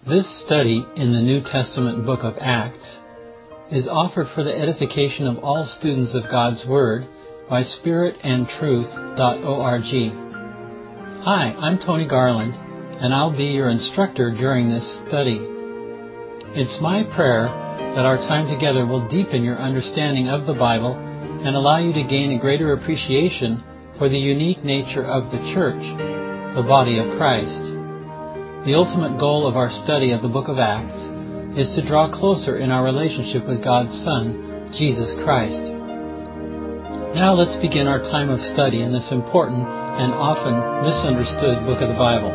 This study in the New Testament book of Acts is offered for the edification of all students of God's Word by spiritandtruth.org. Hi, I'm Tony Garland, and I'll be your instructor during this study. It's my prayer that our time together will deepen your understanding of the Bible and allow you to gain a greater appreciation for the unique nature of the church, the body of Christ. The ultimate goal of our study of the book of Acts is to draw closer in our relationship with God's Son, Jesus Christ. Now let's begin our time of study in this important and often misunderstood book of the Bible.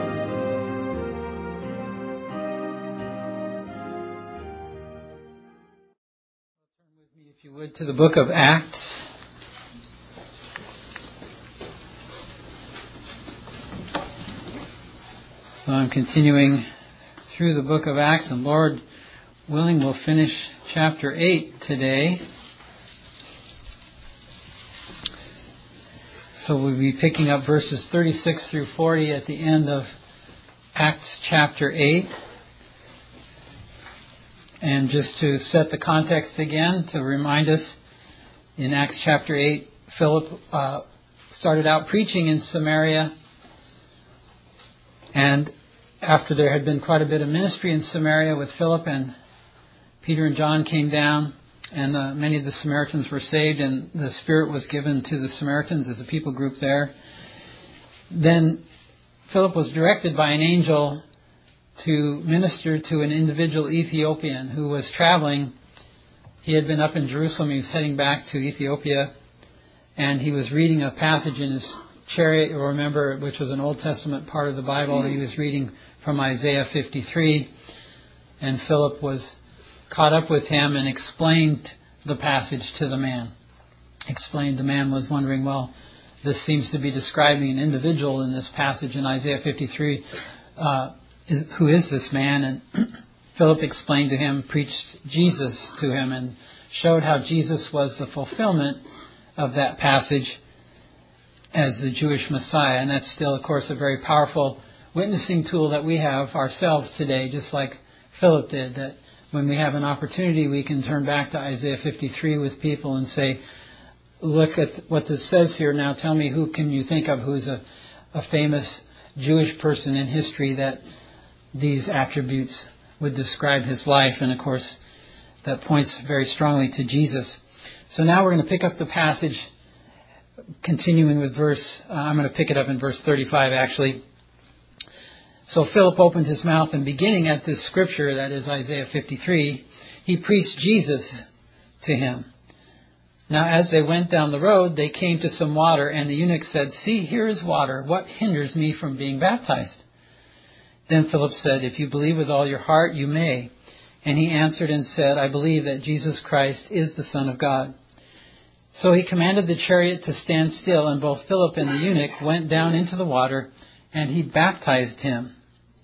Turn with me, if you would, to the book of Acts. So I'm continuing through the book of Acts, and Lord willing, we'll finish chapter 8 today. So we'll be picking up verses 36 through 40 at the end of Acts chapter 8. And just to set the context again, to remind us, in Acts chapter 8, Philip started out preaching in Samaria. And after there had been quite a bit of ministry in Samaria with Philip, and Peter and John came down, and many of the Samaritans were saved, and the Spirit was given to the Samaritans as a people group there. Then Philip was directed by an angel to minister to an individual Ethiopian who was traveling. He had been up in Jerusalem. He was heading back to Ethiopia, and he was reading a passage in his chariot, you'll remember, which was an Old Testament part of the Bible. He was reading from Isaiah 53, and Philip was caught up with him and explained the passage to the man. The man was wondering, well, this seems to be describing an individual in this passage in Isaiah 53. Who is this man? And Philip explained to him, preached Jesus to him, and showed how Jesus was the fulfillment of that passage as the Jewish Messiah. And that's still, of course, a very powerful witnessing tool that we have ourselves today, just like Philip did, that when we have an opportunity, we can turn back to Isaiah 53 with people and say, look at what this says here. Now tell me, who can you think of who's a famous Jewish person in history that these attributes would describe his life? And of course, that points very strongly to Jesus. So now we're going to pick up the passage, continuing with I'm going to pick it up in verse 35 actually. So Philip opened his mouth, and beginning at this scripture, that is Isaiah 53, he preached Jesus to him. Now as they went down the road, they came to some water, and the eunuch said, "See, here is water. What hinders me from being baptized?" Then Philip said, "If you believe with all your heart, you may." And he answered and said, "I believe that Jesus Christ is the Son of God." So he commanded the chariot to stand still, and both Philip and the eunuch went down into the water, and he baptized him.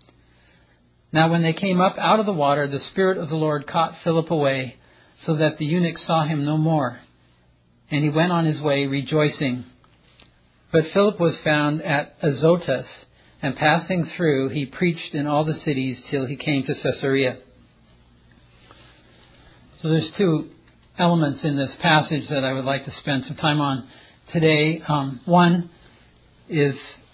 Now when they came up out of the water, the Spirit of the Lord caught Philip away, so that the eunuch saw him no more. And he went on his way rejoicing. But Philip was found at Azotus, and passing through, he preached in all the cities till he came to Caesarea. So there's two elements in this passage that I would like to spend some time on today. One is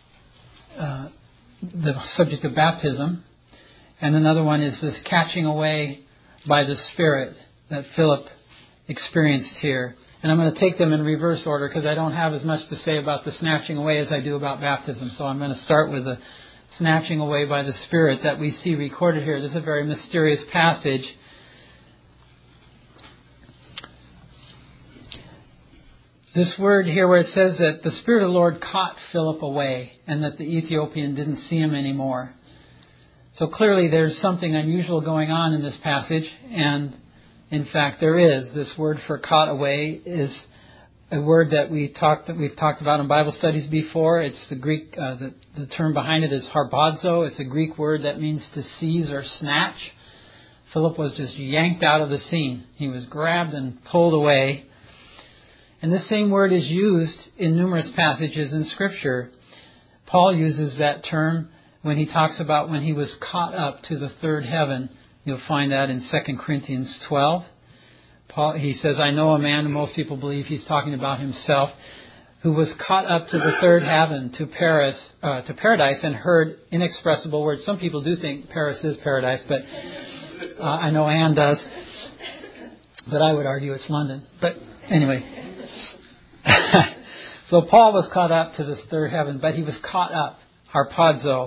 the subject of baptism, and another one is this catching away by the Spirit that Philip experienced here. And I'm going to take them in reverse order because I don't have as much to say about the snatching away as I do about baptism. So I'm going to start with the snatching away by the Spirit that we see recorded here. This is a very mysterious passage. This word here where it says that the Spirit of the Lord caught Philip away and that the Ethiopian didn't see him anymore. So clearly there's something unusual going on in this passage, and in fact there is. This word for caught away is a word that we've talked about in Bible studies before. It's the Greek, the term behind it is harpazo. It's a Greek word that means to seize or snatch. Philip was just yanked out of the scene. He was grabbed and pulled away. And this same word is used in numerous passages in Scripture. Paul uses that term when he talks about when he was caught up to the third heaven. You'll find that in 2 Corinthians 12. He says, I know a man, and most people believe he's talking about himself, who was caught up to the third heaven, to paradise, and heard inexpressible words. Some people do think Paris is paradise, but I know Anne does. But I would argue it's London. But anyway. So Paul was caught up to this third heaven, but he was caught up, harpazo.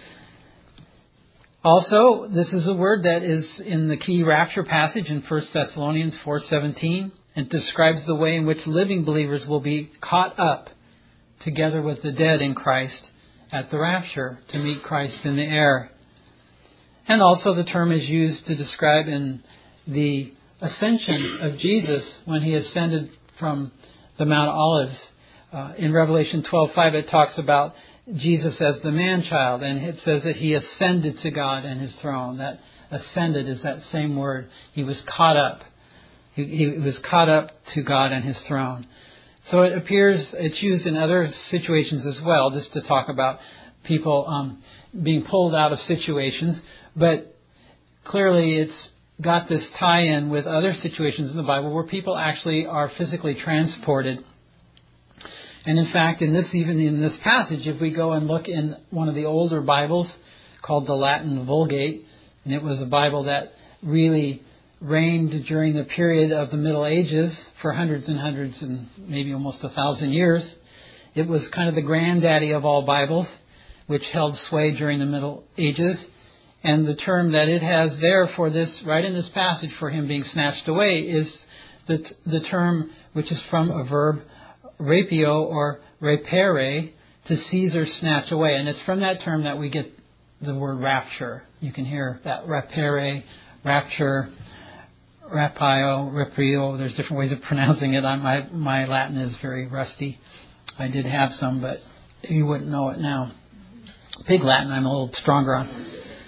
Also, this is a word that is in the key rapture passage in 1 Thessalonians 4:17. It describes the way in which living believers will be caught up together with the dead in Christ at the rapture to meet Christ in the air. And also the term is used to describe in the ascension of Jesus when he ascended from the Mount Olives. In Revelation 12:5 it talks about Jesus as the man-child, and it says that he ascended to God and his throne. That ascended is that same word. He was caught up. He was caught up to God and his throne. So it appears it's used in other situations as well, just to talk about people being pulled out of situations. But clearly it's got this tie-in with other situations in the Bible where people actually are physically transported. And in fact, even in this passage, if we go and look in one of the older Bibles called the Latin Vulgate, and it was a Bible that really reigned during the period of the Middle Ages for hundreds and hundreds and maybe almost 1,000 years. It was kind of the granddaddy of all Bibles, which held sway during the Middle Ages. And the term that it has there for this, right in this passage, for him being snatched away, is the term which is from a verb, rapio or repere, to seize or snatch away. And it's from that term that we get the word rapture. You can hear that repere, rapture, rapio, reprio. There's different ways of pronouncing it. My Latin is very rusty. I did have some, but you wouldn't know it now. Pig Latin I'm a little stronger on.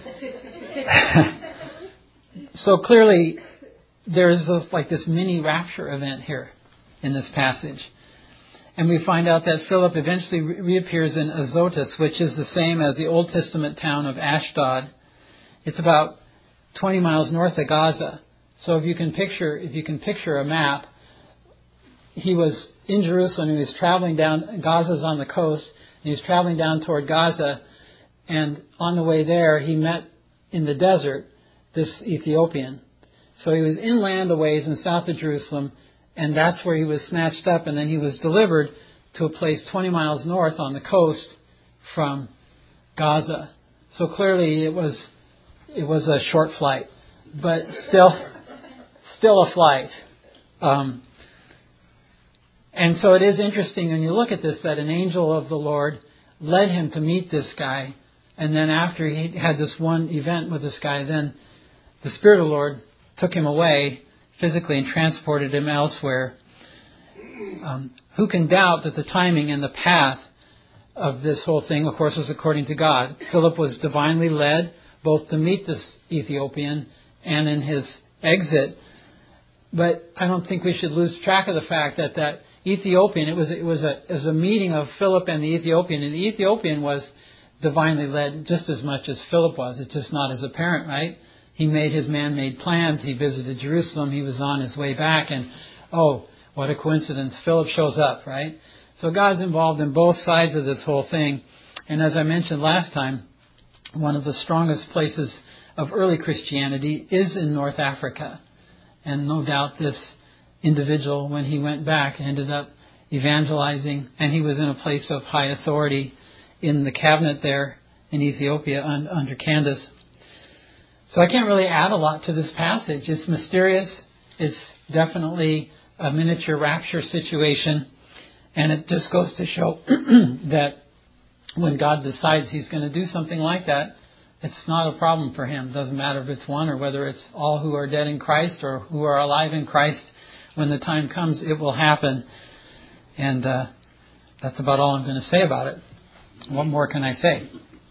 So clearly there's this mini rapture event here in this passage. And we find out that Philip eventually reappears in Azotus, which is the same as the Old Testament town of Ashdod. It's about 20 miles north of Gaza. So if you can picture a map, he was in Jerusalem, he was traveling down, Gaza's on the coast, and he was traveling down toward Gaza, and on the way there he met in the desert this Ethiopian. So he was inland a ways in south of Jerusalem, and that's where he was snatched up, and then he was delivered to a place 20 miles north on the coast from Gaza. So clearly it was a short flight, but still a flight. And so it is interesting when you look at this that an angel of the Lord led him to meet this guy, and then after he had this one event with this guy, then the Spirit of the Lord took him away physically and transported him elsewhere. Who can doubt that the timing and the path of this whole thing, of course, was according to God? Philip was divinely led both to meet this Ethiopian and in his exit. But I don't think we should lose track of the fact that Ethiopian, it was a meeting of Philip and the Ethiopian, and the Ethiopian was divinely led just as much as Philip was. It's just not as apparent, right? He made his man-made plans. He visited Jerusalem. He was on his way back. And, oh, what a coincidence. Philip shows up, right? So God's involved in both sides of this whole thing. And as I mentioned last time, one of the strongest places of early Christianity is in North Africa. And no doubt this individual, when he went back, ended up evangelizing. And he was in a place of high authority in the cabinet there in Ethiopia under Candace. So I can't really add a lot to this passage. It's mysterious. It's definitely a miniature rapture situation. And it just goes to show that when God decides He's going to do something like that, it's not a problem for Him. It doesn't matter if it's one or whether it's all who are dead in Christ or who are alive in Christ. When the time comes, it will happen. And that's about all I'm going to say about it. What more can I say?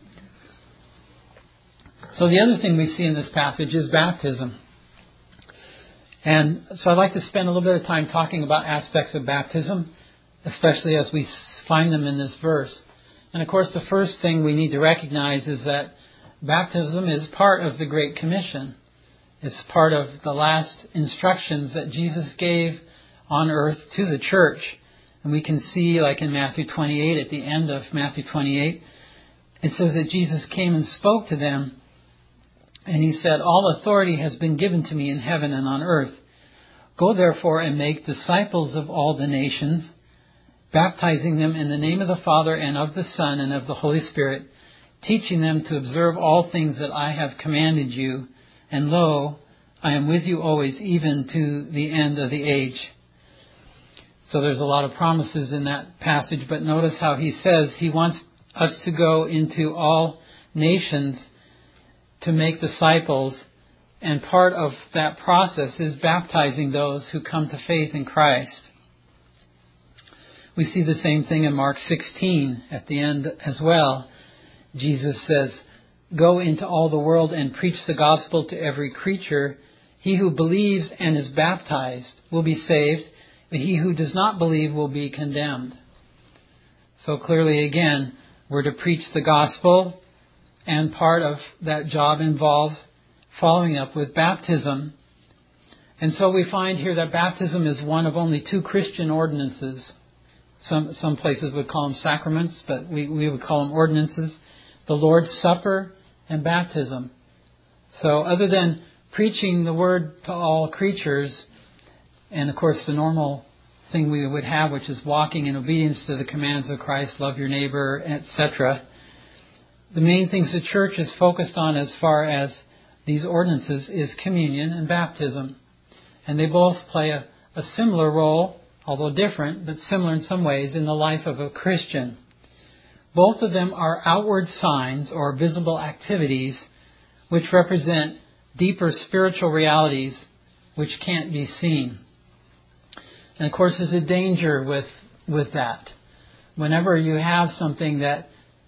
So the other thing we see in this passage is baptism. And so I'd like to spend a little bit of time talking about aspects of baptism, especially as we find them in this verse. And of course, the first thing we need to recognize is that baptism is part of the Great Commission. It's part of the last instructions that Jesus gave on earth to the church. And we can see, like in Matthew 28, at the end of Matthew 28, it says that Jesus came and spoke to them, and He said, "All authority has been given to me in heaven and on earth. Go therefore and make disciples of all the nations, baptizing them in the name of the Father and of the Son and of the Holy Spirit, teaching them to observe all things that I have commanded you. And lo, I am with you always, even to the end of the age." So there's a lot of promises in that passage, but notice how He says He wants us to go into all nations to make disciples, and part of that process is baptizing those who come to faith in Christ. We see the same thing in Mark 16 at the end as well. Jesus says, "Go into all the world and preach the gospel to every creature. He who believes and is baptized will be saved, but he who does not believe will be condemned." So clearly again, we're to preach the gospel, and part of that job involves following up with baptism. And so we find here that baptism is one of only 2 Christian ordinances. Some places would call them sacraments, but we would call them ordinances. The Lord's Supper and baptism. So other than preaching the word to all creatures, and of course the normal thing we would have, which is walking in obedience to the commands of Christ, love your neighbor, etc., the main things the church is focused on as far as these ordinances is communion and baptism. And they both play a similar role, although different, but similar in some ways, in the life of a Christian. Both of them are outward signs or visible activities which represent deeper spiritual realities which can't be seen. And of course there's a danger with that. Whenever you have something that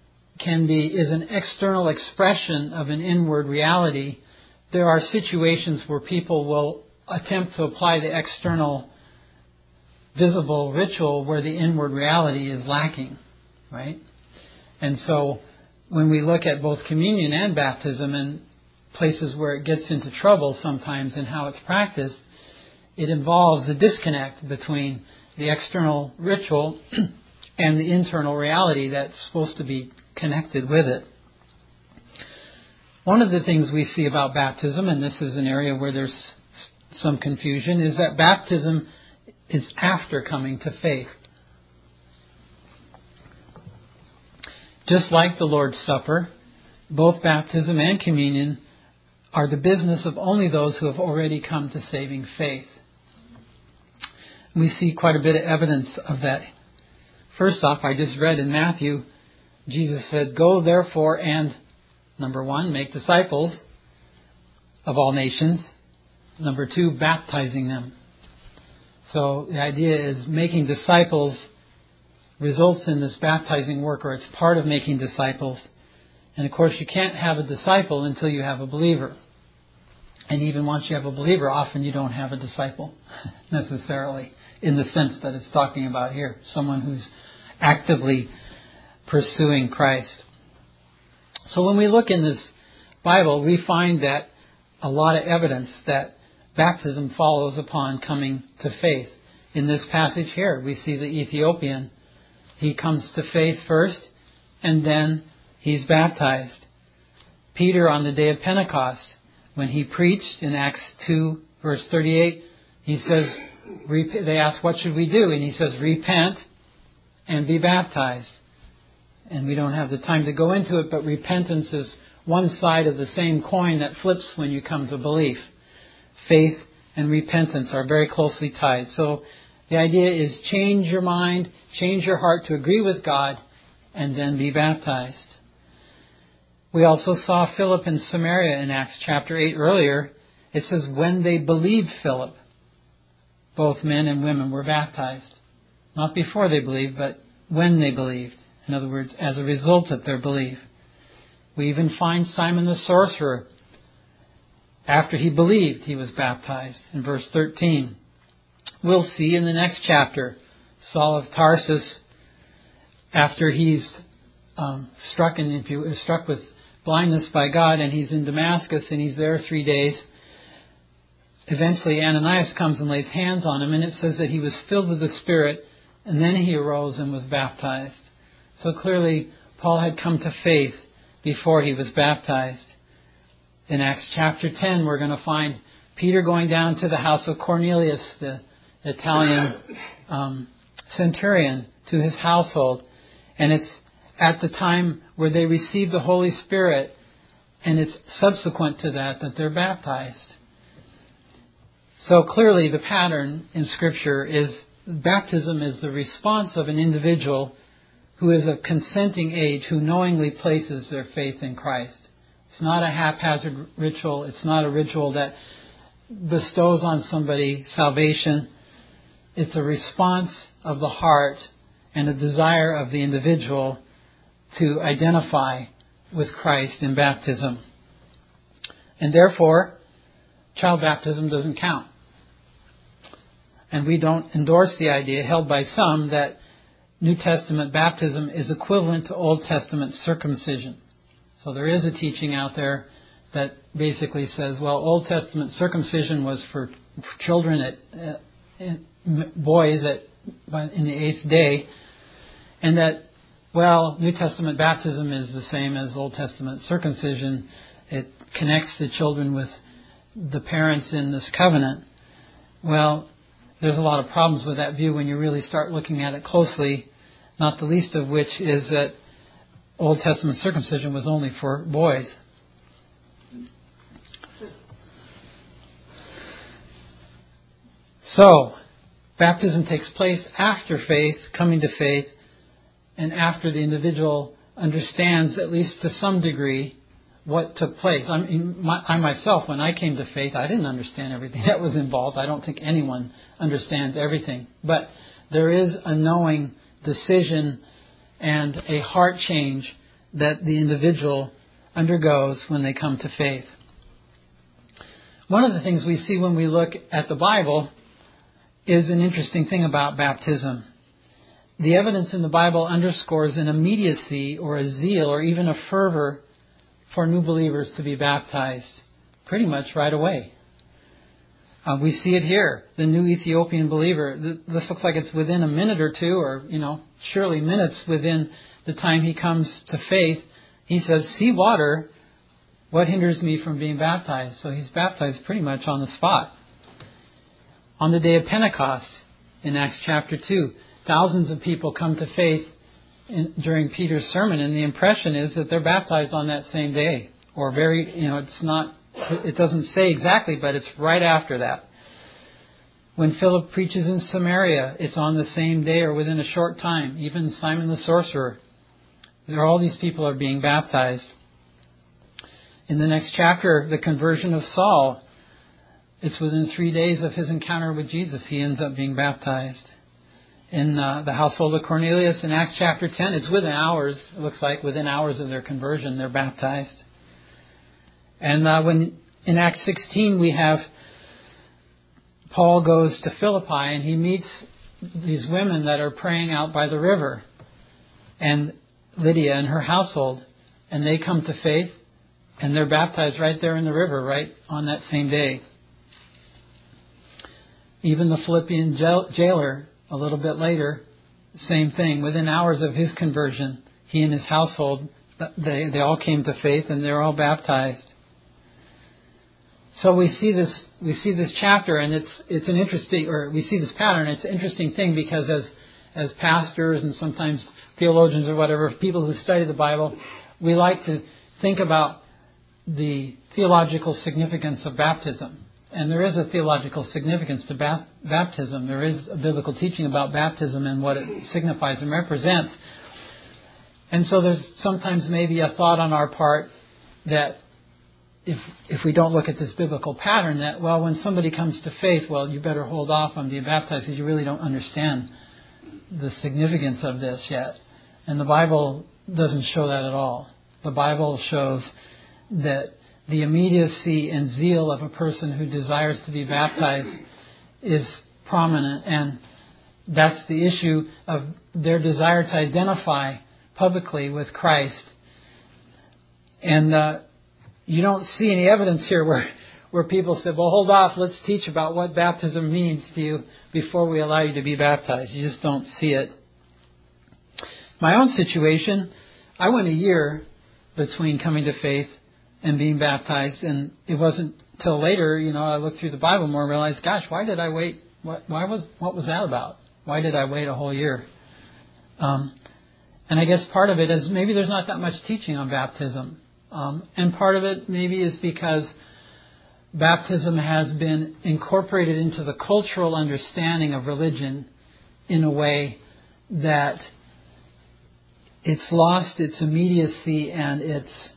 is an external expression of an inward reality, there are situations where people will attempt to apply the external visible ritual where the inward reality is lacking, right? And so when we look at both communion and baptism and places where it gets into trouble sometimes in how it's practiced, it involves a disconnect between the external ritual and the internal reality that's supposed to be connected with it. One of the things we see about baptism, and this is an area where there's some confusion, is that baptism is after coming to faith. Just like the Lord's Supper, both baptism and communion are the business of only those who have already come to saving faith. We see quite a bit of evidence of that. First off, I just read in Matthew, Jesus said, "Go therefore and," number 1, "make disciples of all nations." Number 2, baptizing them. So the idea is making disciples results in this baptizing work, or it's part of making disciples. And of course you can't have a disciple until you have a believer. And even once you have a believer, often you don't have a disciple necessarily, in the sense that it's talking about here. Someone who's actively pursuing Christ. So when we look in this Bible, we find that a lot of evidence that baptism follows upon coming to faith. In this passage here, we see the Ethiopian. He comes to faith first, and then he's baptized. Peter, on the day of Pentecost, when he preached in Acts 2, verse 38, he says, they ask, "What should we do?" And he says, "Repent and be baptized." And we don't have the time to go into it, but repentance is one side of the same coin that flips when you come to belief. Faith and repentance are very closely tied. So the idea is change your mind, change your heart to agree with God, and then be baptized. We also saw Philip in Samaria in Acts chapter 8 earlier. It says, when they believed Philip, both men and women were baptized. Not before they believed, but when they believed. In other words, as a result of their belief. We even find Simon the sorcerer. After he believed, he was baptized in verse 13. We'll see in the next chapter, Saul of Tarsus, after he's struck with blindness by God, and he's in Damascus, and he's there 3 days. Eventually, Ananias comes and lays hands on him, and it says that he was filled with the Spirit, and then he arose and was baptized. So clearly, Paul had come to faith before he was baptized. In Acts chapter 10, we're going to find Peter going down to the house of Cornelius, the Italian centurion, to his household. And it's at the time where they receive the Holy Spirit, and it's subsequent to that they're baptized. So clearly the pattern in Scripture is baptism is the response of an individual who is of consenting age, who knowingly places their faith in Christ. It's not a haphazard ritual. It's not a ritual that bestows on somebody salvation. It's a response of the heart and a desire of the individual to identify with Christ in baptism. And therefore, child baptism doesn't count. And we don't endorse the idea held by some that New Testament baptism is equivalent to Old Testament circumcision. So there is a teaching out there that basically says, well, Old Testament circumcision was for children boys in the 8th day, and that, well, New Testament baptism is the same as Old Testament circumcision. It connects the children with the parents in this covenant. Well, there's a lot of problems with that view when you really start looking at it closely, not the least of which is that Old Testament circumcision was only for boys. So, baptism takes place after faith, coming to faith, and after the individual understands, at least to some degree, what took place. I myself, when I came to faith, I didn't understand everything that was involved. I don't think anyone understands everything. But there is a knowing decision and a heart change that the individual undergoes when they come to faith. One of the things we see when we look at the Bible is an interesting thing about baptism. The evidence in the Bible underscores an immediacy or a zeal or even a fervor for new believers to be baptized pretty much right away. We see it here. The new Ethiopian believer, this looks like it's within a minute or two, or, surely minutes within the time he comes to faith. He says, see water, what hinders me from being baptized? So he's baptized pretty much on the spot. On the day of Pentecost, in Acts chapter 2, thousands of people come to faith during Peter's sermon, and the impression is that they're baptized on that same day. Or it doesn't say exactly, but it's right after that. When Philip preaches in Samaria, it's on the same day or within a short time. Even Simon the sorcerer. All these people are being baptized. In the next chapter, the conversion of Saul, it's within 3 days of his encounter with Jesus, he ends up being baptized. In the household of Cornelius, in Acts chapter 10, it's within hours, it looks like, within hours of their conversion, they're baptized. And when in Acts 16 we have Paul goes to Philippi and he meets these women that are praying out by the river, and Lydia and her household, and they come to faith and they're baptized right there in the river, right on that same day. Even the Philippian jailer, a little bit later, same thing. Within hours of his conversion, he and his household, they all came to faith and they're all baptized. So we see this chapter, and it's an interesting, or we see this pattern. It's an interesting thing because as pastors and sometimes theologians or whatever, people who study the Bible, we like to think about the theological significance of baptism. And there is a theological significance to baptism. There is a biblical teaching about baptism and what it signifies and represents. And so there's sometimes maybe a thought on our part that if we don't look at this biblical pattern, that, well, when somebody comes to faith, well, you better hold off on being baptized because you really don't understand the significance of this yet. And the Bible doesn't show that at all. The Bible shows that the immediacy and zeal of a person who desires to be baptized is prominent, and that's the issue of their desire to identify publicly with Christ. And you don't see any evidence here where people said, well, hold off, let's teach about what baptism means to you before we allow you to be baptized. You just don't see it. My own situation, I went a year between coming to faith and being baptized, and it wasn't till later, I looked through the Bible more and realized, gosh, why did I wait? What was that about? Why did I wait a whole year? And I guess part of it is maybe there's not that much teaching on baptism. And part of it maybe is because baptism has been incorporated into the cultural understanding of religion in a way that it's lost its immediacy and its,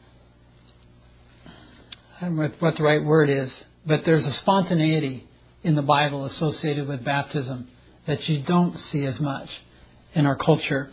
I don't know what the right word is, but there's a spontaneity in the Bible associated with baptism that you don't see as much in our culture.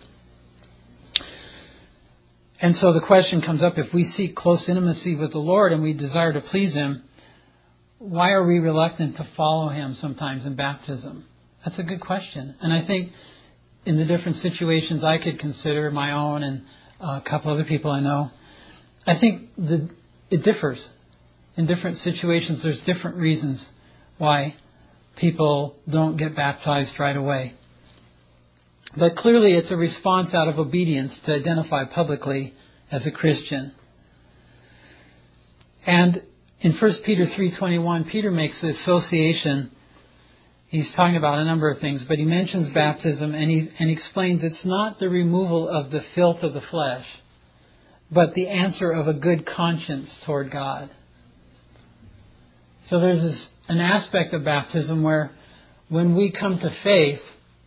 And so the question comes up, if we seek close intimacy with the Lord and we desire to please Him, why are we reluctant to follow Him sometimes in baptism? That's a good question. And I think in the different situations I could consider, my own and a couple other people I know, I think it differs. In different situations, there's different reasons why people don't get baptized right away. But clearly it's a response out of obedience to identify publicly as a Christian. And in 1 Peter 3:21, Peter makes the association. He's talking about a number of things, but he mentions baptism and he explains it's not the removal of the filth of the flesh, but the answer of a good conscience toward God. So there's an aspect of baptism where when we come to faith,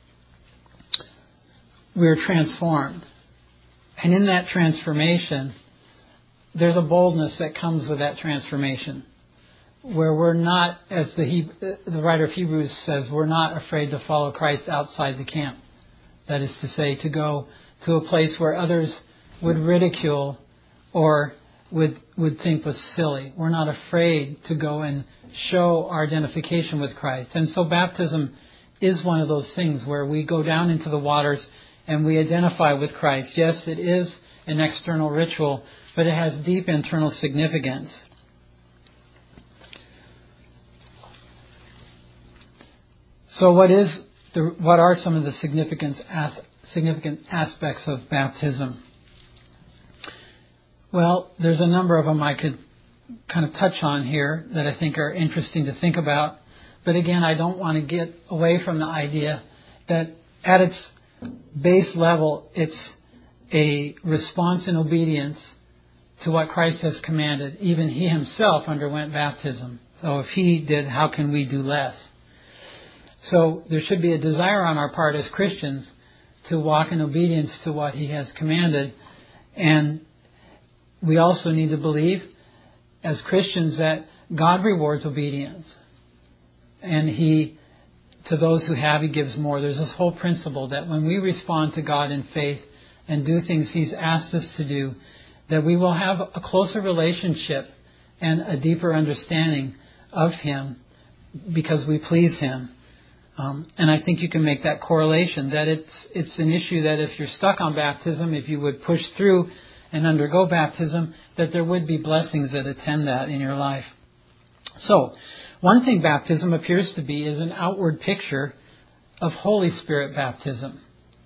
we're transformed. And in that transformation, there's a boldness that comes with that transformation, where we're not, as the writer of Hebrews says, we're not afraid to follow Christ outside the camp. That is to say, to go to a place where others would ridicule or would think was silly. We're not afraid to go and show our identification with Christ. And so baptism is one of those things where we go down into the waters and we identify with Christ. Yes, it is an external ritual, but it has deep internal significance. So what are some of the significant aspects of baptism? Well, there's a number of them I could kind of touch on here that I think are interesting to think about. But again, I don't want to get away from the idea that at its base level, it's a response in obedience to what Christ has commanded. Even He Himself underwent baptism. So if He did, how can we do less? So there should be a desire on our part as Christians to walk in obedience to what He has commanded. And we also need to believe as Christians that God rewards obedience. And to those who have, He gives more. There's this whole principle that when we respond to God in faith and do things He's asked us to do, that we will have a closer relationship and a deeper understanding of Him because we please Him. And I think you can make that correlation, that it's an issue that if you're stuck on baptism, if you would push through and undergo baptism, that there would be blessings that attend that in your life. So, one thing baptism appears to be is an outward picture of Holy Spirit baptism.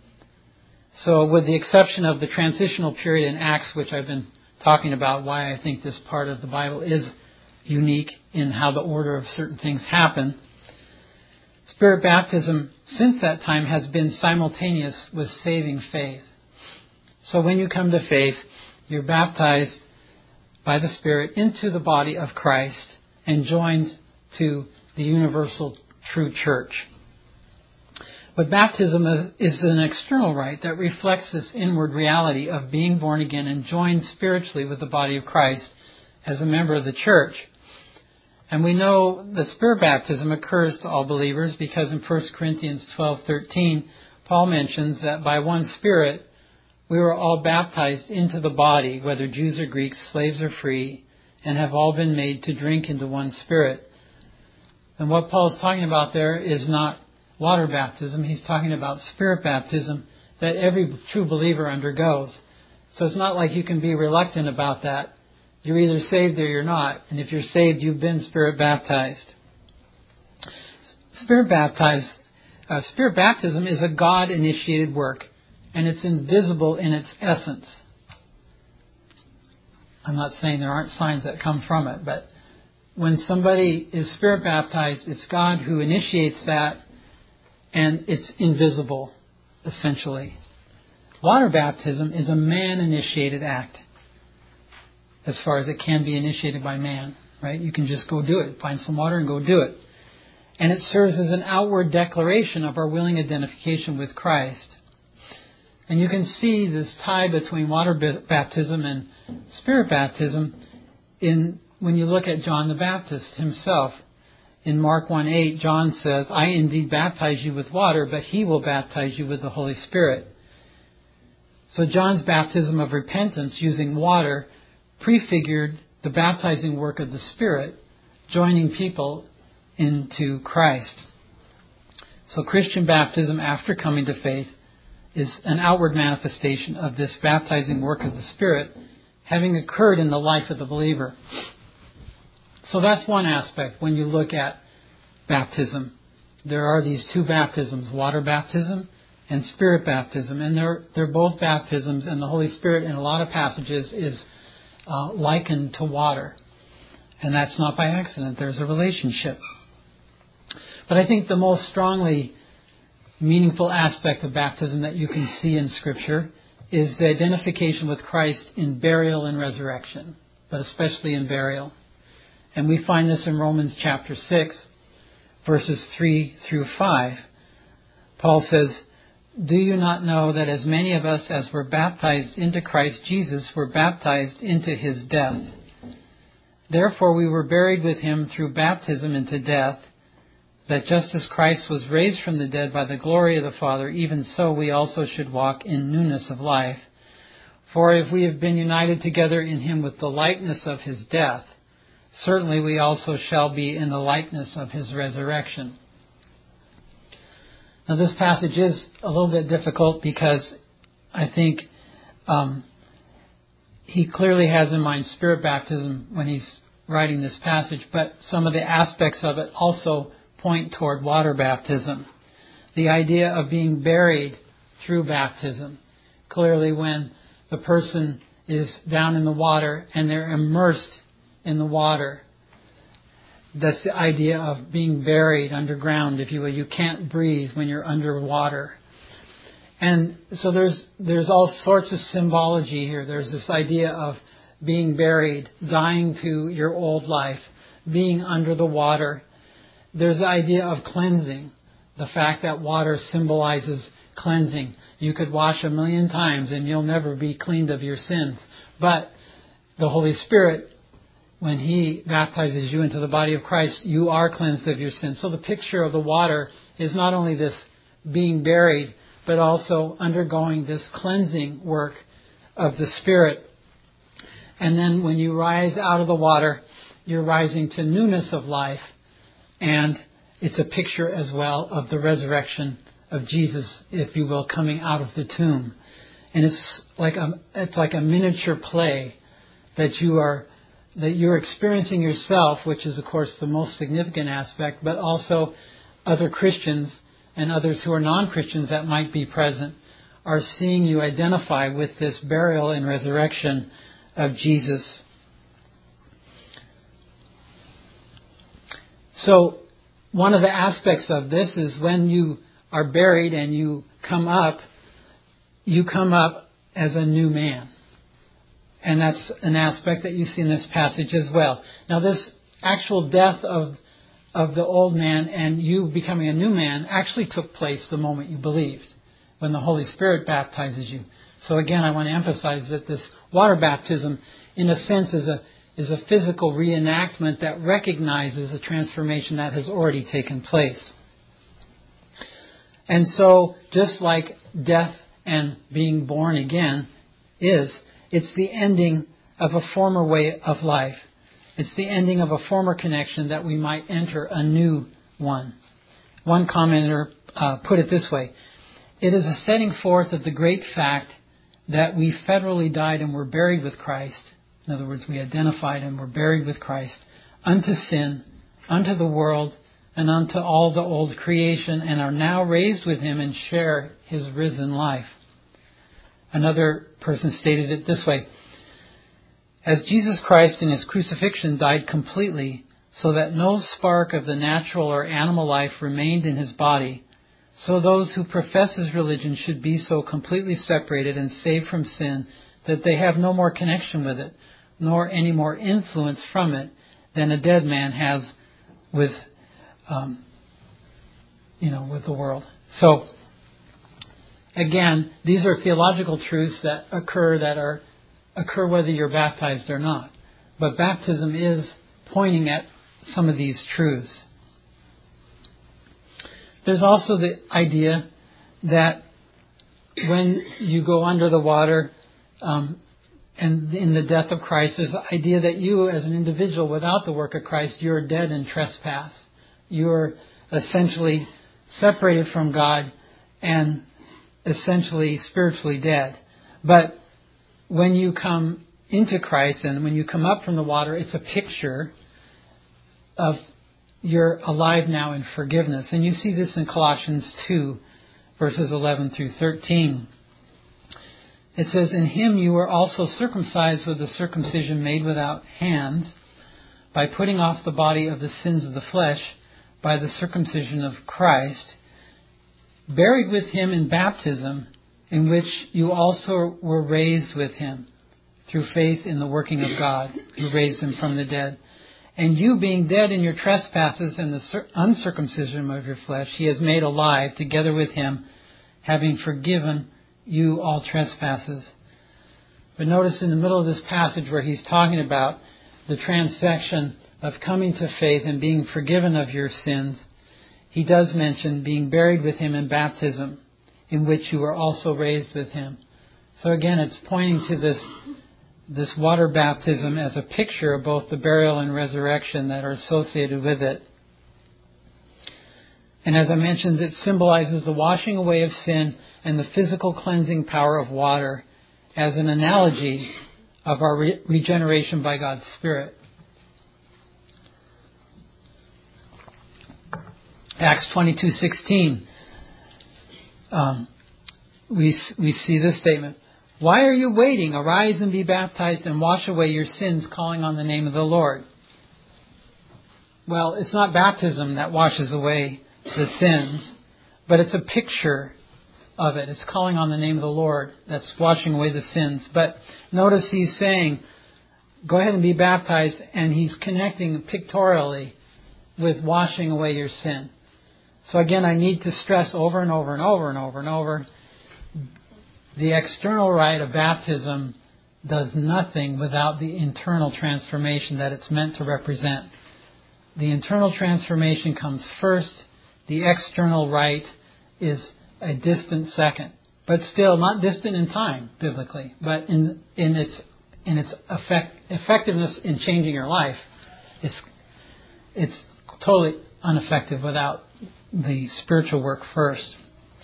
So, with the exception of the transitional period in Acts, which I've been talking about, why I think this part of the Bible is unique in how the order of certain things happen, Spirit baptism since that time has been simultaneous with saving faith. So when you come to faith, you're baptized by the Spirit into the body of Christ and joined to the universal true church. But baptism is an external rite that reflects this inward reality of being born again and joined spiritually with the body of Christ as a member of the church. And we know that Spirit baptism occurs to all believers because in 1 Corinthians 12:13, Paul mentions that by one Spirit we were all baptized into the body, whether Jews or Greeks, slaves or free, and have all been made to drink into one Spirit. And what Paul's talking about there is not water baptism. He's talking about Spirit baptism that every true believer undergoes. So it's not like you can be reluctant about that. You're either saved or you're not. And if you're saved, you've been Spirit baptized. Spirit baptism is a God-initiated work, and it's invisible in its essence. I'm not saying there aren't signs that come from it, but when somebody is Spirit baptized, it's God who initiates that, and it's invisible, essentially. Water baptism is a man-initiated act, as far as it can be initiated by man, right? You can just go do it. Find some water and go do it. And it serves as an outward declaration of our willing identification with Christ. And you can see this tie between water baptism and Spirit baptism when you look at John the Baptist himself. In Mark 1:8, John says, I indeed baptize you with water, but he will baptize you with the Holy Spirit. So John's baptism of repentance using water prefigured the baptizing work of the Spirit, joining people into Christ. So Christian baptism after coming to faith is an outward manifestation of this baptizing work of the Spirit having occurred in the life of the believer. So that's one aspect when you look at baptism. There are these two baptisms, water baptism and Spirit baptism. And they're both baptisms, and the Holy Spirit in a lot of passages is likened to water. And that's not by accident. There's a relationship. But I think the most strongly meaningful aspect of baptism that you can see in Scripture is the identification with Christ in burial and resurrection, but especially in burial. And we find this in Romans chapter 6, verses 3 through 5. Paul says, Do you not know that as many of us as were baptized into Christ Jesus were baptized into his death? Therefore we were buried with him through baptism into death, that just as Christ was raised from the dead by the glory of the Father, even so we also should walk in newness of life. For if we have been united together in him with the likeness of his death, certainly we also shall be in the likeness of his resurrection. Now this passage is a little bit difficult because I think he clearly has in mind Spirit baptism when he's writing this passage, but some of the aspects of it also point toward water baptism. The idea of being buried through baptism. Clearly when the person is down in the water and they're immersed in the water, that's the idea of being buried underground, if you will. You can't breathe when you're underwater. And so there's all sorts of symbology here. There's this idea of being buried, dying to your old life, being under the water. There's the idea of cleansing, the fact that water symbolizes cleansing. You could wash 1,000,000 times and you'll never be cleaned of your sins. But the Holy Spirit, when he baptizes you into the body of Christ, you are cleansed of your sins. So the picture of the water is not only this being buried, but also undergoing this cleansing work of the Spirit. And then when you rise out of the water, you're rising to newness of life. And it's a picture as well of the resurrection of Jesus, if you will, coming out of the tomb. And it's like a miniature play that you're experiencing yourself, which is of course the most significant aspect, but also other Christians and others who are non-Christians that might be present are seeing you identify with this burial and resurrection of Jesus. So one of the aspects of this is when you are buried and you come up as a new man. And that's an aspect that you see in this passage as well. Now this actual death of the old man and you becoming a new man actually took place the moment you believed, when the Holy Spirit baptizes you. So again, I want to emphasize that this water baptism, in a sense, is a physical reenactment that recognizes a transformation that has already taken place. And so, just like death and being born again it's the ending of a former way of life. It's the ending of a former connection that we might enter a new one. One commentator put it this way: It is a setting forth of the great fact that we federally died and were buried with Christ. In other words, we identified and were buried with Christ unto sin, unto the world, and unto all the old creation, and are now raised with Him and share His risen life. Another person stated it this way: as Jesus Christ in His crucifixion died completely, so that no spark of the natural or animal life remained in His body, so those who profess His religion should be so completely separated and saved from sin that they have no more connection with it, nor any more influence from it than a dead man has with with the world. So, again, these are theological truths that occur whether you're baptized or not. But baptism is pointing at some of these truths. There's also the idea that when you go under the water and in the death of Christ, there's the idea that you as an individual without the work of Christ, you're dead in trespass. You're essentially separated from God and essentially spiritually dead. But when you come into Christ and when you come up from the water, it's a picture of you're alive now in forgiveness. And you see this in Colossians 2, verses 11 through 13. It says, in Him you were also circumcised with a circumcision made without hands, by putting off the body of the sins of the flesh, by the circumcision of Christ, buried with Him in baptism, in which you also were raised with Him, through faith in the working of God, who raised Him from the dead. And you, being dead in your trespasses and the uncircumcision of your flesh, He has made alive together with Him, having forgiven you all trespasses. But notice in the middle of this passage where he's talking about the transaction of coming to faith and being forgiven of your sins, he does mention being buried with Him in baptism, in which you were also raised with Him. So again, it's pointing to this water baptism as a picture of both the burial and resurrection that are associated with it. And as I mentioned, it symbolizes the washing away of sin and the physical cleansing power of water as an analogy of our regeneration by God's Spirit. Acts 22:16. We see this statement. Why are you waiting? Arise and be baptized and wash away your sins, calling on the name of the Lord. Well, it's not baptism that washes away the sins, but it's a picture of it. It's calling on the name of the Lord that's washing away the sins. But notice he's saying, go ahead and be baptized, and he's connecting pictorially with washing away your sin. So again, I need to stress over and over and over and over and over, the external rite of baptism does nothing without the internal transformation that it's meant to represent. The internal transformation comes first. The external rite is a distant second, but still not distant in time biblically, but in its effectiveness in changing your life, it's totally ineffective without the spiritual work first.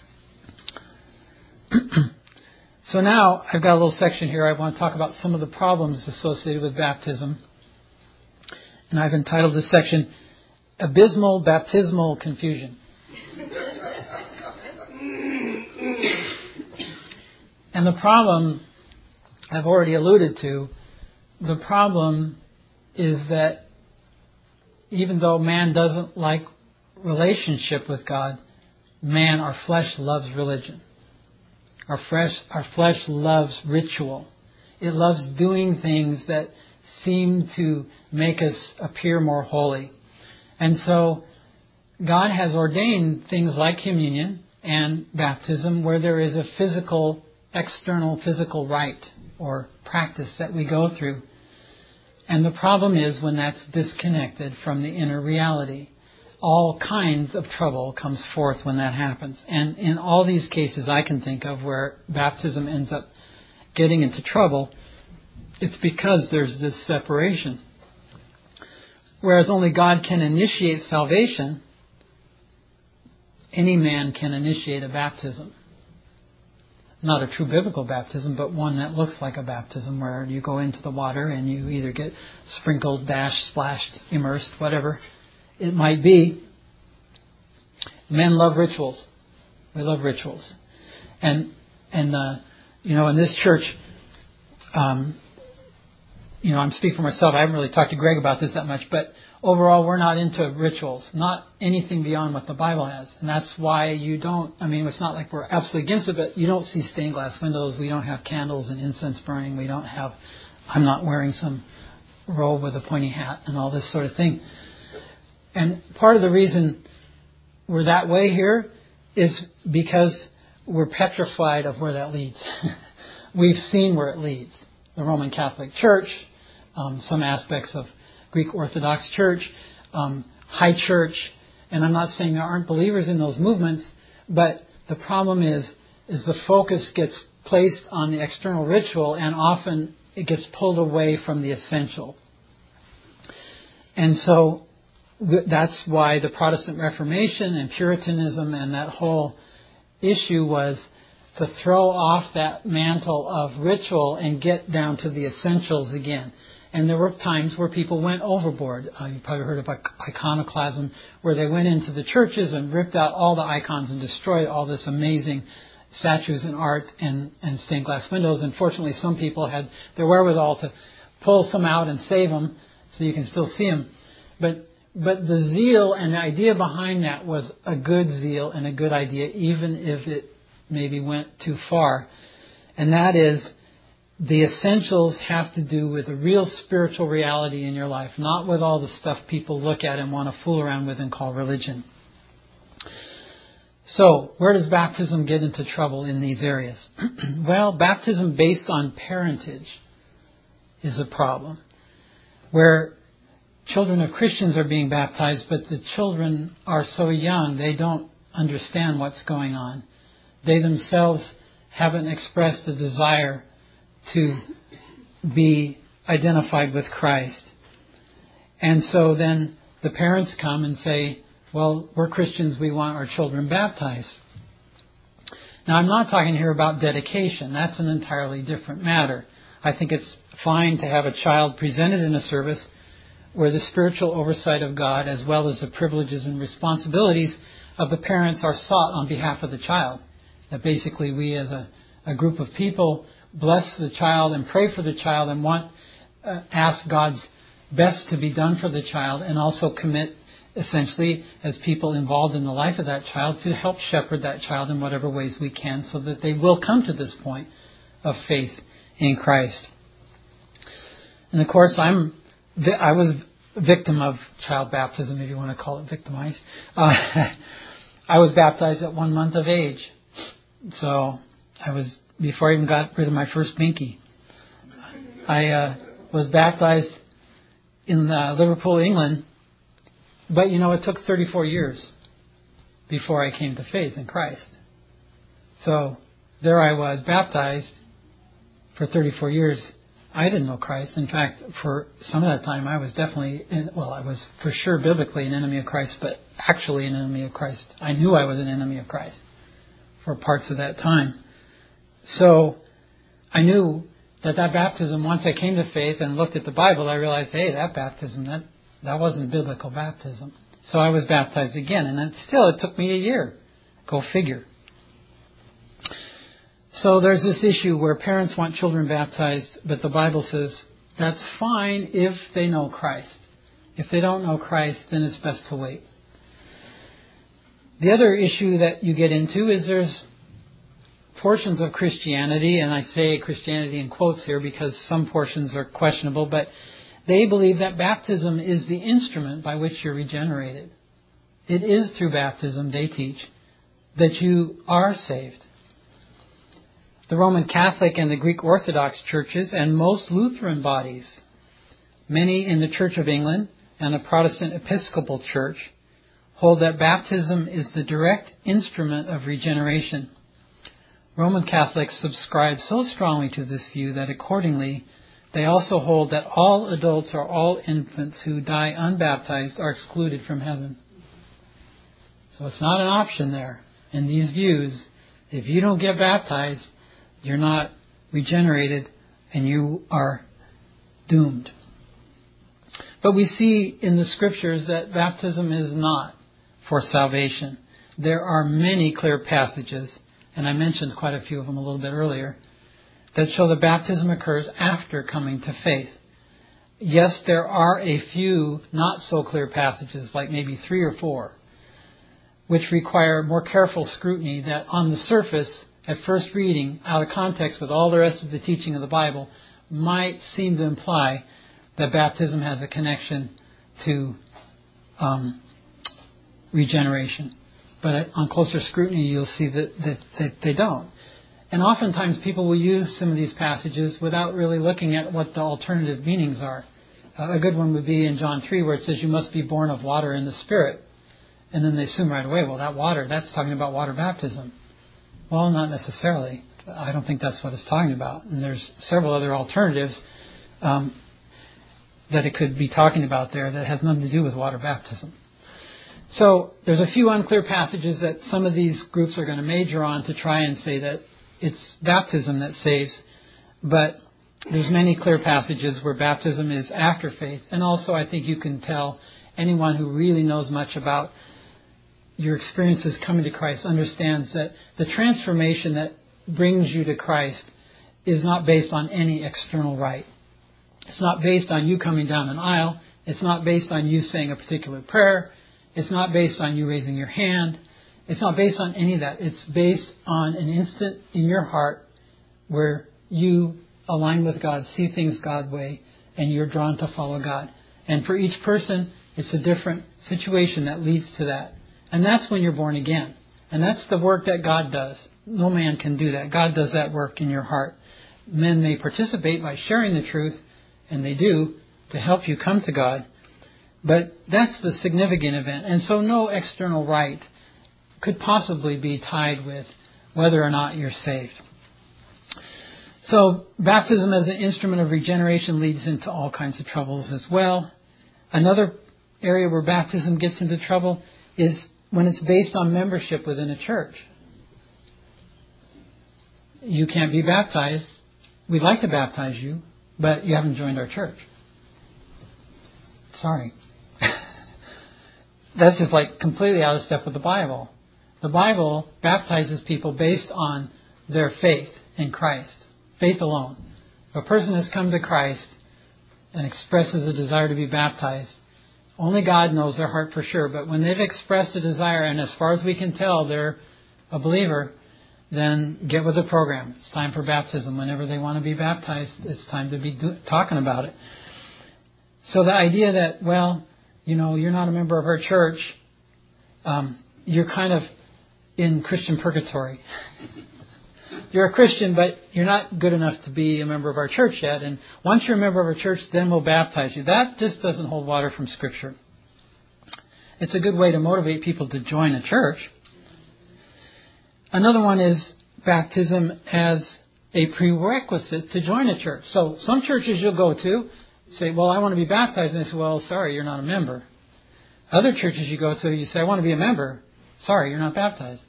So now I've got a little section here. I want to talk about some of the problems associated with baptism, and I've entitled this section "Abysmal Baptismal Confusion." And the problem I've already alluded to. The problem is that even though man doesn't like relationship with God, our flesh loves religion. Our flesh loves ritual. It loves doing things that seem to make us appear more holy. And so God has ordained things like communion and baptism where there is a external physical rite or practice that we go through. And the problem is when that's disconnected from the inner reality. All kinds of trouble comes forth when that happens. And in all these cases I can think of where baptism ends up getting into trouble, it's because there's this separation. Whereas only God can initiate salvation, any man can initiate a baptism. not a true biblical baptism, but one that looks like a baptism where you go into the water and you either get sprinkled, dashed, splashed, immersed, whatever it might be. Men love rituals. We love rituals. And in this church, I'm speaking for myself. I haven't really talked to Greg about this that much, but overall, we're not into rituals, not anything beyond what the Bible has. And that's why it's not like we're absolutely against it, but you don't see stained glass windows. We don't have candles and incense burning. I'm not wearing some robe with a pointy hat and all this sort of thing. And part of the reason we're that way here is because we're petrified of where that leads. We've seen where it leads. The Roman Catholic Church, some aspects of Greek Orthodox Church, High Church, and I'm not saying there aren't believers in those movements, but the problem is the focus gets placed on the external ritual, and often it gets pulled away from the essential. And so that's why the Protestant Reformation and Puritanism and that whole issue was to throw off that mantle of ritual and get down to the essentials again. And there were times where people went overboard. You probably heard of iconoclasm, where they went into the churches and ripped out all the icons and destroyed all this amazing statues and art and stained glass windows. And fortunately, some people had their wherewithal to pull some out and save them so you can still see them. But the zeal and the idea behind that was a good zeal and a good idea, even if it maybe went too far. And that is, the essentials have to do with a real spiritual reality in your life, not with all the stuff people look at and want to fool around with and call religion. So, where does baptism get into trouble in these areas? Well, baptism based on parentage is a problem. Where children of Christians are being baptized, but the children are so young, they don't understand what's going on. They themselves haven't expressed a desire to be identified with Christ. And so then the parents come and say, well, we're Christians, we want our children baptized. Now, I'm not talking here about dedication. That's an entirely different matter. I think it's fine to have a child presented in a service where the spiritual oversight of God, as well as the privileges and responsibilities of the parents, are sought on behalf of the child. That basically we as a group of people bless the child and pray for the child and ask God's best to be done for the child, and also commit essentially as people involved in the life of that child to help shepherd that child in whatever ways we can so that they will come to this point of faith in Christ. And of course I was a victim of child baptism, if you want to call it victimized. I was baptized at 1 month of age. So before I even got rid of my first binky, I was baptized in Liverpool, England. But it took 34 years before I came to faith in Christ. So there I was, baptized for 34 years. I didn't know Christ. In fact, for some of that time, I was I was for sure biblically an enemy of Christ, but actually an enemy of Christ. I knew I was an enemy of Christ for parts of that time. So I knew that baptism, once I came to faith and looked at the Bible, I realized, hey, that baptism, that wasn't biblical baptism. So I was baptized again, and it took me a year. Go figure. So there's this issue where parents want children baptized, but the Bible says that's fine if they know Christ. If they don't know Christ, then it's best to wait. The other issue that you get into is there's portions of Christianity, and I say Christianity in quotes here because some portions are questionable, but they believe that baptism is the instrument by which you're regenerated. It is through baptism, they teach, that you are saved. The Roman Catholic and the Greek Orthodox churches and most Lutheran bodies, many in the Church of England and the Protestant Episcopal Church, hold that baptism is the direct instrument of regeneration. Roman Catholics subscribe so strongly to this view that accordingly, they also hold that all adults or all infants who die unbaptized are excluded from heaven. So it's not an option there. In these views, if you don't get baptized, you're not regenerated and you are doomed. But we see in the Scriptures that baptism is not for salvation. There are many clear passages, and I mentioned quite a few of them a little bit earlier, that show that baptism occurs after coming to faith. Yes, there are a few not so clear passages, like maybe 3 or 4, which require more careful scrutiny that on the surface, at first reading, out of context with all the rest of the teaching of the Bible, might seem to imply that baptism has a connection to regeneration. But on closer scrutiny, you'll see that they don't. And oftentimes people will use some of these passages without really looking at what the alternative meanings are. A good one would be in John 3 where it says you must be born of water and the Spirit. And then they assume right away, well, that water, that's talking about water baptism. Well, not necessarily. I don't think that's what it's talking about. And there's several other alternatives that it could be talking about there that has nothing to do with water baptism. So there's a few unclear passages that some of these groups are going to major on to try and say that it's baptism that saves. But there's many clear passages where baptism is after faith. And also I think you can tell anyone who really knows much about your experiences coming to Christ understands that the transformation that brings you to Christ is not based on any external rite. It's not based on you coming down an aisle. It's not based on you saying a particular prayer. It's not based on you raising your hand. It's not based on any of that. It's based on an instant in your heart where you align with God, see things God's way, and you're drawn to follow God. And for each person, it's a different situation that leads to that. And that's when you're born again. And that's the work that God does. No man can do that. God does that work in your heart. Men may participate by sharing the truth, and they do, to help you come to God. But that's the significant event. And so no external rite could possibly be tied with whether or not you're saved. So baptism as an instrument of regeneration leads into all kinds of troubles as well. Another area where baptism gets into trouble is when it's based on membership within a church. You can't be baptized. We'd like to baptize you, but you haven't joined our church. Sorry. That's just like completely out of step with the Bible. The Bible baptizes people based on their faith in Christ. Faith alone. If a person has come to Christ and expresses a desire to be baptized, only God knows their heart for sure. But when they've expressed a desire, and as far as we can tell, they're a believer, then get with the program. It's time for baptism. Whenever they want to be baptized, it's time to be talking about it. So the idea that, well, you're not a member of our church, you're kind of in Christian purgatory. You're a Christian, but you're not good enough to be a member of our church yet. And once you're a member of our church, then we'll baptize you. That just doesn't hold water from Scripture. It's a good way to motivate people to join a church. Another one is baptism as a prerequisite to join a church. So some churches you'll go to say, well, I want to be baptized. And they say, well, sorry, you're not a member. Other churches you go to, you say, I want to be a member. Sorry, you're not baptized.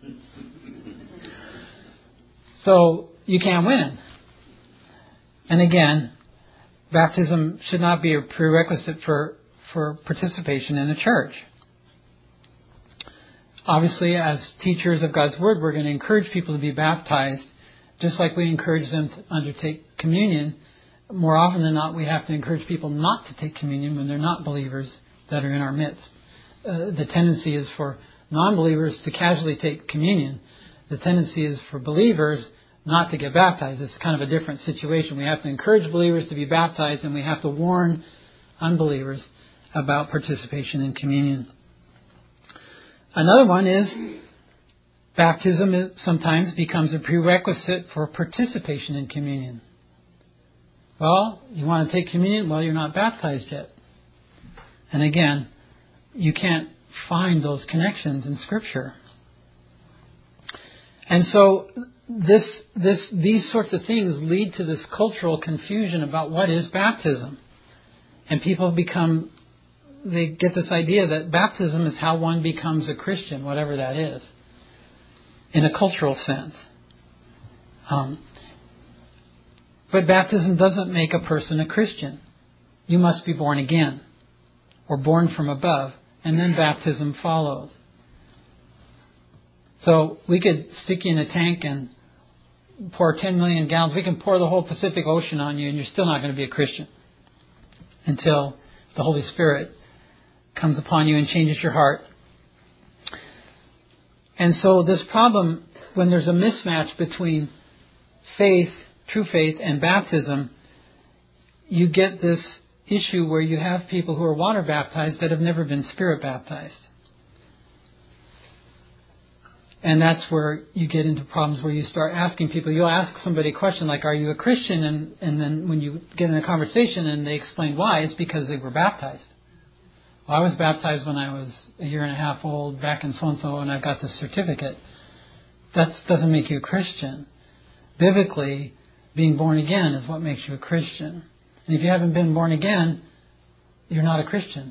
So you can't win. And again, baptism should not be a prerequisite for participation in a church. Obviously, as teachers of God's Word, we're going to encourage people to be baptized, just like we encourage them to undertake communion. More often than not, we have to encourage people not to take communion when they're not believers that are in our midst. The tendency is for non-believers to casually take communion. The tendency is for believers not to get baptized. It's kind of a different situation. We have to encourage believers to be baptized, and we have to warn unbelievers about participation in communion. Another one is baptism sometimes becomes a prerequisite for participation in communion. Well, you want to take communion? Well, you're not baptized yet. And again, you can't find those connections in Scripture. And so these sorts of things lead to this cultural confusion about what is baptism. And people they get this idea that baptism is how one becomes a Christian, whatever that is, in a cultural sense. But baptism doesn't make a person a Christian. You must be born again, or born from above, and then baptism follows. So we could stick you in a tank and pour 10 million gallons. We can pour the whole Pacific Ocean on you, and you're still not going to be a Christian until the Holy Spirit comes upon you and changes your heart. And so this problem, when there's a mismatch between faith, true faith, and baptism, you get this issue where you have people who are water baptized that have never been spirit baptized. And that's where you get into problems where you start asking people. You'll ask somebody a question like, are you a Christian? And then when you get in a conversation and they explain why, it's because they were baptized. Well, I was baptized when I was a year and a half old back in so-and-so, and I've got this certificate. That doesn't make you a Christian. Biblically, being born again is what makes you a Christian. And if you haven't been born again, you're not a Christian.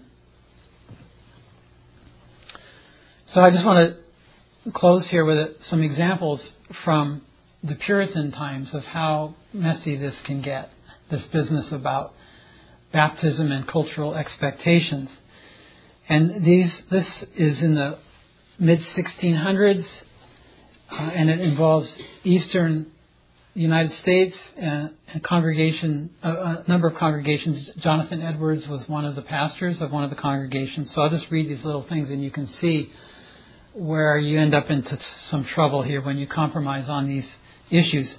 So I just want to close here with some examples from the Puritan times of how messy this can get, this business about baptism and cultural expectations. And this is in the mid-1600s, and it involves Eastern United States and a number of congregations. Jonathan Edwards was one of the pastors of one of the congregations. So I'll just read these little things and you can see where you end up into some trouble here when you compromise on these issues.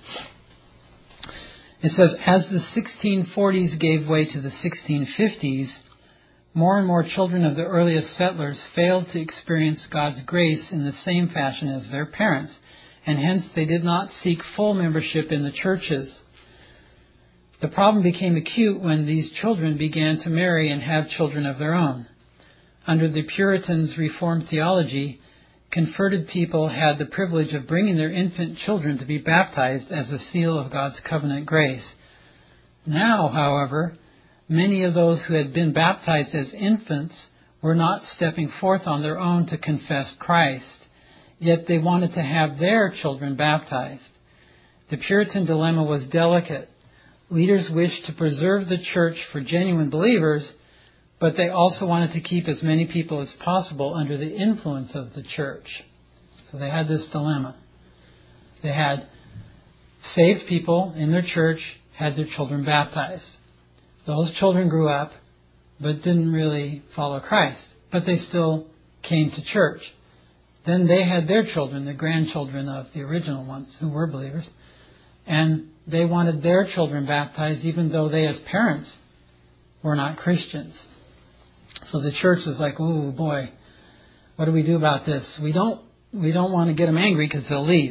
It says, as the 1640s gave way to the 1650s, more and more children of the earliest settlers failed to experience God's grace in the same fashion as their parents, and hence they did not seek full membership in the churches. The problem became acute when these children began to marry and have children of their own. Under the Puritans' Reformed theology, converted people had the privilege of bringing their infant children to be baptized as a seal of God's covenant grace. Now, however, many of those who had been baptized as infants were not stepping forth on their own to confess Christ, yet they wanted to have their children baptized. The Puritan dilemma was delicate. Leaders wished to preserve the church for genuine believers, but they also wanted to keep as many people as possible under the influence of the church. So they had this dilemma. They had saved people in their church, had their children baptized. Those children grew up, but didn't really follow Christ. But they still came to church. Then they had their children, the grandchildren of the original ones who were believers, and they wanted their children baptized even though they as parents were not Christians. So the church is like, oh boy, what do we do about this? We don't want to get them angry because they'll leave.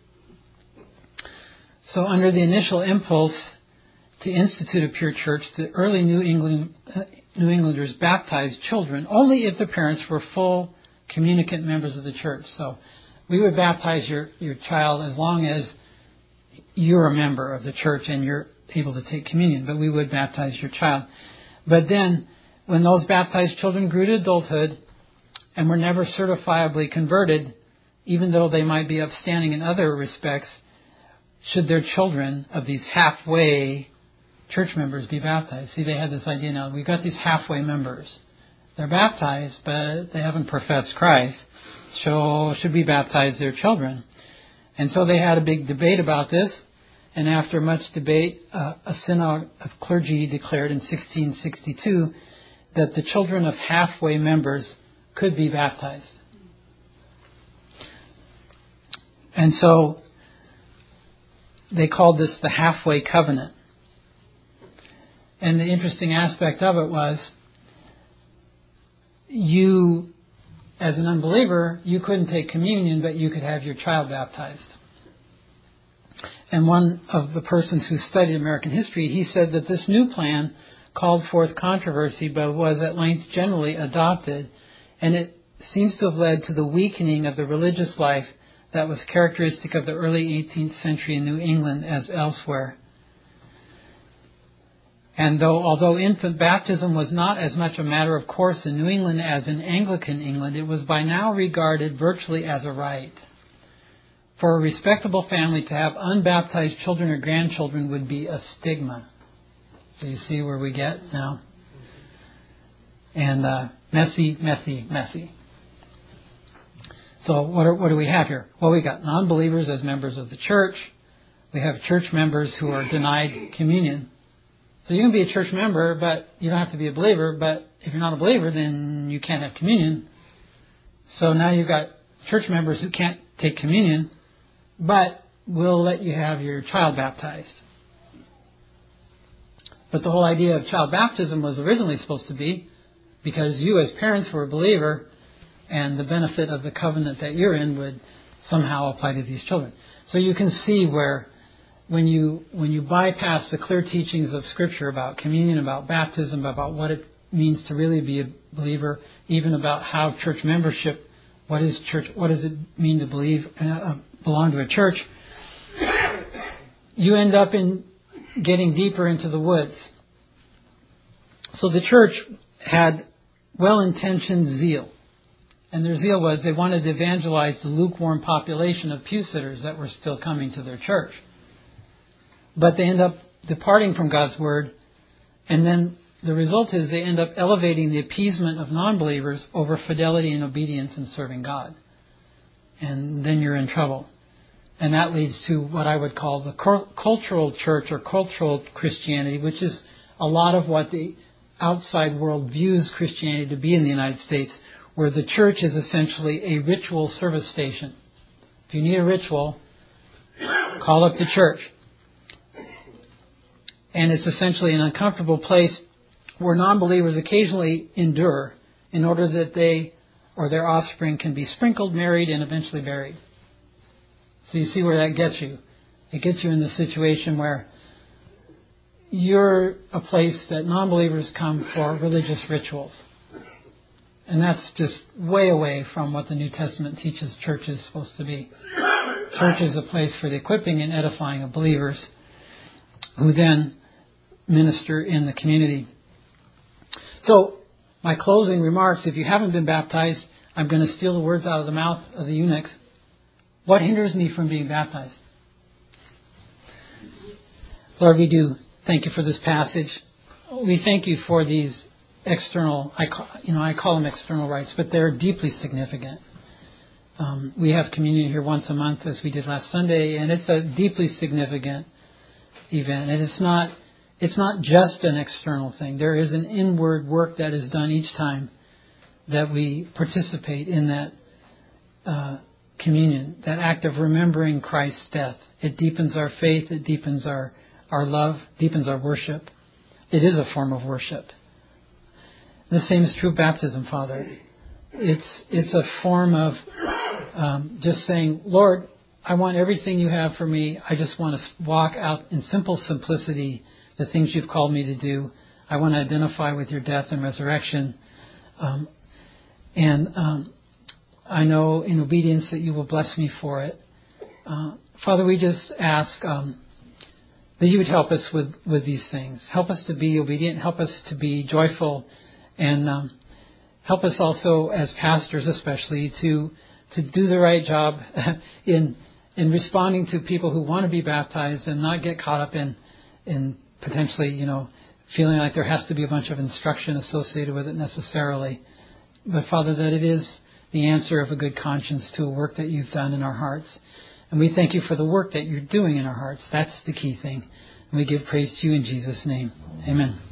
So under the initial impulse to institute a pure church, the early New Englanders baptized children only if the parents were full communicant members of the church. So we would baptize your child as long as you're a member of the church and you're able to take communion, but we would baptize your child. But then when those baptized children grew to adulthood and were never certifiably converted, even though they might be upstanding in other respects, should their children of these halfway church members be baptized? See, they had this idea now, we've got these halfway members. They're baptized, but they haven't professed Christ. So should we baptize their children? And so they had a big debate about this. And after much debate, a synod of clergy declared in 1662 that the children of halfway members could be baptized. And so they called this the halfway covenant. And the interesting aspect of it was, you, as an unbeliever, you couldn't take communion, but you could have your child baptized. And one of the persons who studied American history, he said that this new plan called forth controversy, but was at length generally adopted, and it seems to have led to the weakening of the religious life that was characteristic of the early 18th century in New England as elsewhere. And although infant baptism was not as much a matter of course in New England as in Anglican England, it was by now regarded virtually as a rite. For a respectable family to have unbaptized children or grandchildren would be a stigma. So you see where we get now? And messy, messy, messy. So what do we have here? Well, we got non-believers as members of the church. We have church members who are denied communion. So you can be a church member, but you don't have to be a believer. But if you're not a believer, then you can't have communion. So now you've got church members who can't take communion, but will let you have your child baptized. But the whole idea of child baptism was originally supposed to be because you as parents were a believer, and the benefit of the covenant that you're in would somehow apply to these children. So you can see where when you bypass the clear teachings of Scripture about communion, about baptism, about what it means to really be a believer, even about how church membership, what is church, what does it mean to belong to a church, you end up in getting deeper into the woods. So the church had well-intentioned zeal. And their zeal was they wanted to evangelize the lukewarm population of pew sitters that were still coming to their church. But they end up departing from God's Word, and then the result is they end up elevating the appeasement of non-believers over fidelity and obedience in serving God. And then you're in trouble. And that leads to what I would call the cultural church or cultural Christianity, which is a lot of what the outside world views Christianity to be in the United States, where the church is essentially a ritual service station. If you need a ritual, call up the church. And it's essentially an uncomfortable place where non-believers occasionally endure in order that they or their offspring can be sprinkled, married, and eventually buried. So you see where that gets you. It gets you in the situation where you're a place that non-believers come for religious rituals. And that's just way away from what the New Testament teaches church is supposed to be. Church is a place for the equipping and edifying of believers who then minister in the community. So, my closing remarks, if you haven't been baptized, I'm going to steal the words out of the mouth of the eunuch. What hinders me from being baptized? Lord, we do thank you for this passage. We thank you for these external, I call them external rites, but they're deeply significant. We have communion here once a month, as we did last Sunday, and it's a deeply significant event. And it's not just an external thing. There is an inward work that is done each time that we participate in that communion, that act of remembering Christ's death. It deepens our faith, it deepens our love, deepens our worship. It is a form of worship. The same is true of baptism, Father. It's a form of just saying, Lord, I want everything you have for me. I just want to walk out in simple simplicity the things you've called me to do. I want to identify with your death and resurrection. I know in obedience that you will bless me for it. Father, we just ask that you would help us with these things. Help us to be obedient. Help us to be joyful. And help us also, as pastors especially, to do the right job in responding to people who want to be baptized and not get caught up in potentially, feeling like there has to be a bunch of instruction associated with it necessarily. But Father, that it is the answer of a good conscience to a work that you've done in our hearts. And we thank you for the work that you're doing in our hearts. That's the key thing. And we give praise to you in Jesus' name. Amen.